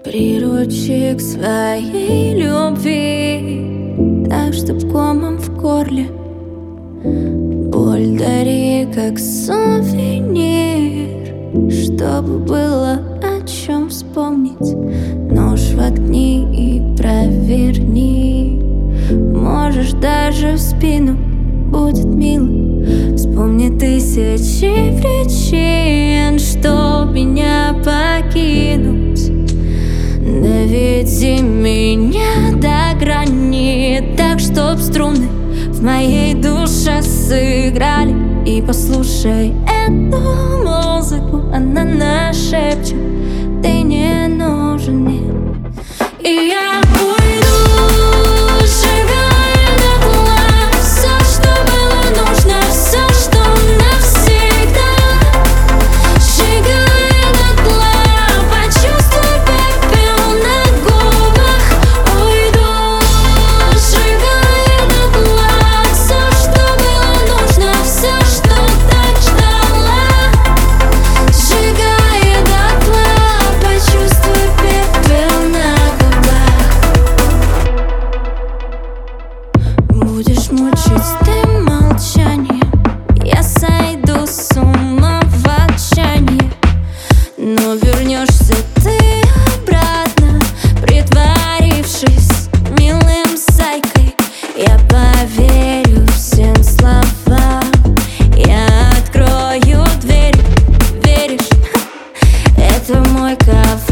Приручи к своей любви, так, чтоб комом в горле. Боль дари, как сувенир, чтобы было о чем вспомнить. Нож воткни и проверни, можешь даже в спину, будет мило. Вспомни тысячи причин, чтоб меня покинуть. Доведи меня до грани, так, чтоб струны в моей душе сыграли. И послушай эту музыку, она нашепчет: ты не нужен мне. И я уйду, сжигая дотла все, что было нужно, все, что навсегда. Сжигая дотла, почувствуй пепел на губах. Уйду, сжигая дотла все, что было нужно, все, что так ждала. Сжигая дотла, почувствуй пепел на губах. Будешь мучить ты молчанием, я сойду с ума в отчаянии. Но вернешься ты обратно, притворившись милым зайкой. Я поверю всем словам, я открою дверь. Веришь? Это мой кафе.